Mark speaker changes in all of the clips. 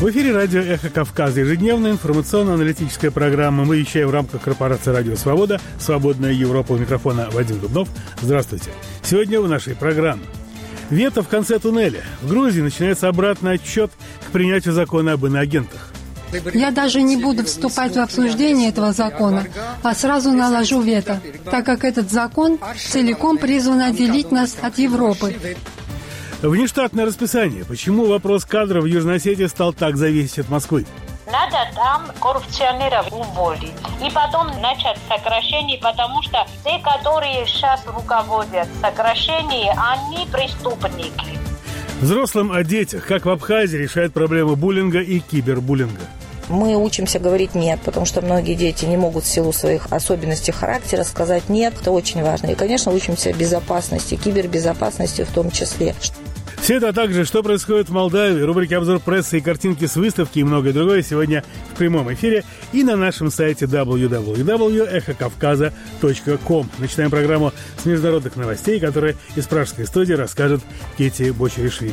Speaker 1: В эфире радио «Эхо Кавказа». Ежедневная информационно-аналитическая программа. Мы вещаем в рамках корпорации «Радио Свобода». «Свободная Европа». У микрофона Вадим Дубнов. Здравствуйте. Сегодня в нашей программе. Вето в конце туннеля. В Грузии начинается обратный отчет к принятию закона об иноагентах.
Speaker 2: Я даже не буду вступать в обсуждение этого закона, а сразу наложу вето, так как этот закон целиком призван отделить нас от Европы.
Speaker 1: Внештатное расписание. Почему вопрос кадров в Южной Осетии стал так зависеть от Москвы?
Speaker 3: Надо там коррупционеров уволить. И потом начать сокращение, потому что те, которые сейчас руководят сокращением, они преступники.
Speaker 1: Взрослым о детях. Как в Абхазии решают проблему буллинга и кибербуллинга.
Speaker 4: Мы учимся говорить «нет», потому что многие дети не могут в силу своих особенностей характера сказать «нет». Это очень важно. И, конечно, учимся безопасности, кибербезопасности в том числе.
Speaker 1: Все это, а также что происходит в Молдавии, рубрики «Обзор прессы» и картинки с выставки и многое другое сегодня в прямом эфире и на нашем сайте www.эхокавказа.ком. Начинаем программу с международных новостей, которые из пражской студии расскажет Кети Бочеришвили.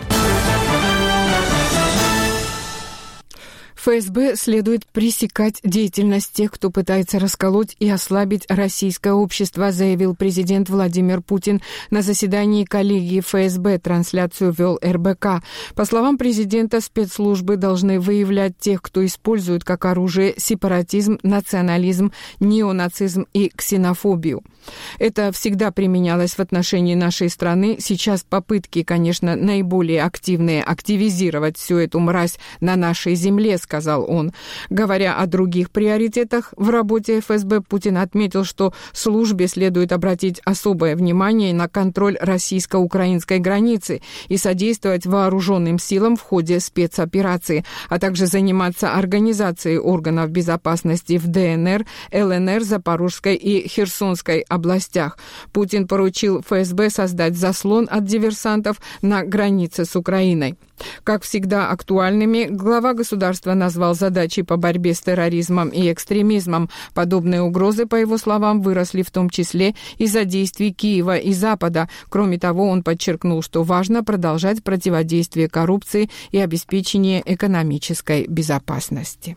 Speaker 5: ФСБ следует пресекать деятельность тех, кто пытается расколоть и ослабить российское общество, заявил президент Владимир Путин на заседании коллегии ФСБ. Трансляцию вел РБК. По словам президента, спецслужбы должны выявлять тех, кто использует как оружие сепаратизм, национализм, неонацизм и ксенофобию. Это всегда применялось в отношении нашей страны. Сейчас попытки, конечно, наиболее активные активизировать всю эту мразь на нашей земле, сказал он. Говоря о других приоритетах в работе ФСБ, Путин отметил, что службе следует обратить особое внимание на контроль российско-украинской границы и содействовать вооруженным силам в ходе спецоперации, а также заниматься организацией органов безопасности в ДНР, ЛНР, Запорожской и Херсонской областях. Путин поручил ФСБ создать заслон от диверсантов на границе с Украиной. Как всегда актуальными, глава государства назвал задачи по борьбе с терроризмом и экстремизмом. Подобные угрозы, по его словам, выросли в том числе из-за действий Киева и Запада. Кроме того, он подчеркнул, что важно продолжать противодействие коррупции и обеспечение экономической безопасности.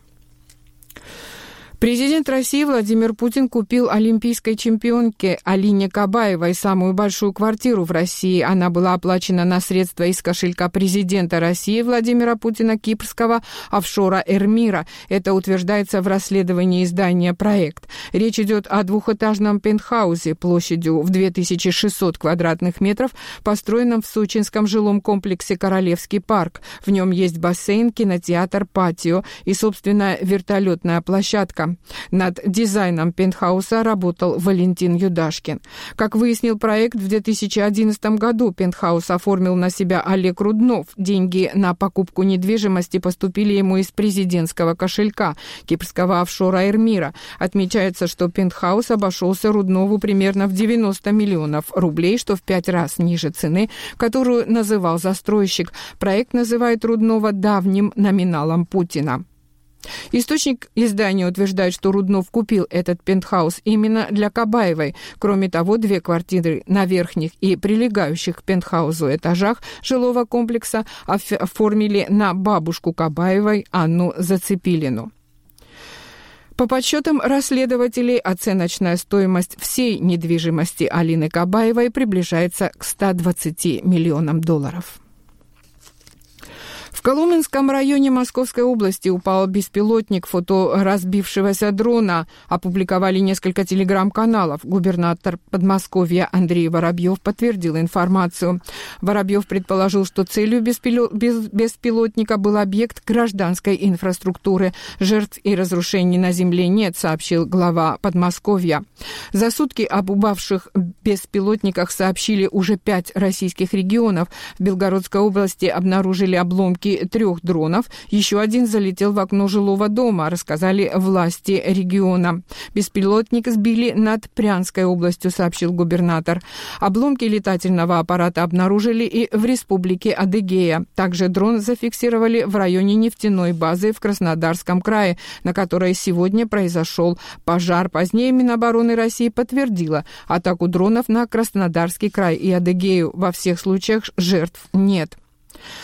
Speaker 5: Президент России Владимир Путин купил олимпийской чемпионке Алине Кабаевой самую большую квартиру в России. Она была оплачена на средства из кошелька президента России Владимира Путина кипрского офшора «Эрмира». Это утверждается в расследовании издания «Проект». Речь идет о двухэтажном пентхаусе площадью в 2600 квадратных метров, построенном в сочинском жилом комплексе «Королевский парк». В нем есть бассейн, кинотеатр, патио и, собственно, вертолетная площадка. Над дизайном пентхауса работал Валентин Юдашкин. Как выяснил проект, в 2011 году пентхаус оформил на себя Олег Руднов. Деньги на покупку недвижимости поступили ему из президентского кошелька кипрского офшора «Эрмира». Отмечается, что пентхаус обошелся Руднову примерно в 90 миллионов рублей, что в 5 раз ниже цены, которую называл застройщик. Проект называет Руднова давним номиналом Путина. Источник издания утверждает, что Руднов купил этот пентхаус именно для Кабаевой. Кроме того, 2 квартиры на верхних и прилегающих к пентхаусу этажах жилого комплекса оформили на бабушку Кабаевой Анну Зацепилину. По подсчетам расследователей, оценочная стоимость всей недвижимости Алины Кабаевой приближается к $120 миллионам. В Коломенском районе Московской области упал беспилотник. Фото разбившегося дрона опубликовали несколько телеграм-каналов. Губернатор Подмосковья Андрей Воробьев подтвердил информацию. Воробьев предположил, что целью беспилотника был объект гражданской инфраструктуры. Жертв и разрушений на земле нет, сообщил глава Подмосковья. За сутки об упавших беспилотниках сообщили уже 5 российских регионов. В Белгородской области обнаружили обломки 3 дронов. Еще один залетел в окно жилого дома, рассказали власти региона. Беспилотник сбили над Брянской областью, сообщил губернатор. Обломки летательного аппарата обнаружили и в республике Адыгея. Также дрон зафиксировали в районе нефтяной базы в Краснодарском крае, на которой сегодня произошел пожар. Позднее Минобороны России подтвердила атаку дронов на Краснодарский край и Адыгею. Во всех случаях жертв нет.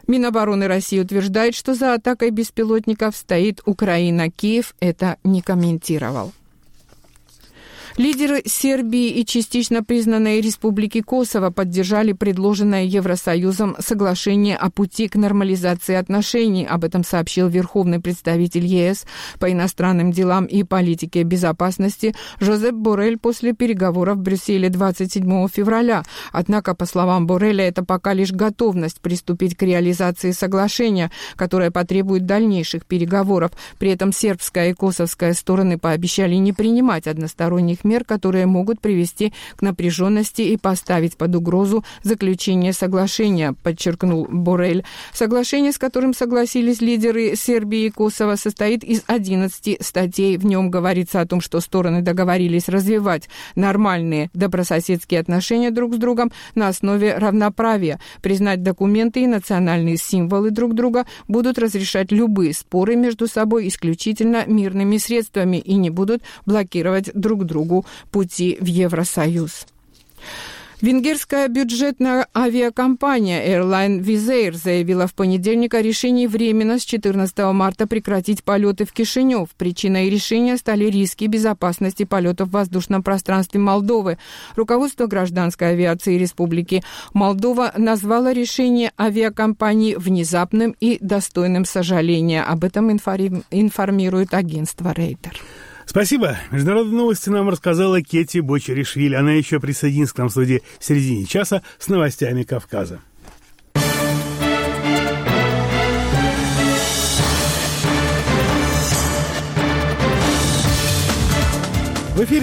Speaker 5: Минобороны России утверждает, что за атакой беспилотников стоит Украина. Киев это не комментировал. Лидеры Сербии и частично признанной Республики Косово поддержали предложенное Евросоюзом соглашение о пути к нормализации отношений. Об этом сообщил верховный представитель ЕС по иностранным делам и политике безопасности Жозеп Боррель после переговоров в Брюсселе 27 февраля. Однако, по словам Борреля, это пока лишь готовность приступить к реализации соглашения, которое потребует дальнейших переговоров. При этом сербская и косовская стороны пообещали не принимать односторонних мер, которые могут привести к напряженности и поставить под угрозу заключение соглашения, подчеркнул Боррель. Соглашение, с которым согласились лидеры Сербии и Косово, состоит из 11 статей. В нем говорится о том, что стороны договорились развивать нормальные добрососедские отношения друг с другом на основе равноправия, признать документы и национальные символы друг друга, будут разрешать любые споры между собой исключительно мирными средствами и не будут блокировать друг другу пути в Евросоюз. Венгерская бюджетная авиакомпания Airline Wizz Air заявила в понедельник о решении временно с 14 марта прекратить полеты в Кишинев. Причиной решения стали риски безопасности полетов в воздушном пространстве Молдовы. Руководство гражданской авиации Республики Молдова назвало решение авиакомпании внезапным и достойным сожаления. Об этом информирует агентство Рейтер.
Speaker 1: Спасибо. Международные новости нам рассказала Кетти Бочеришвили. Она еще присоединится к нам в студии в середине часа с новостями Кавказа. В эфире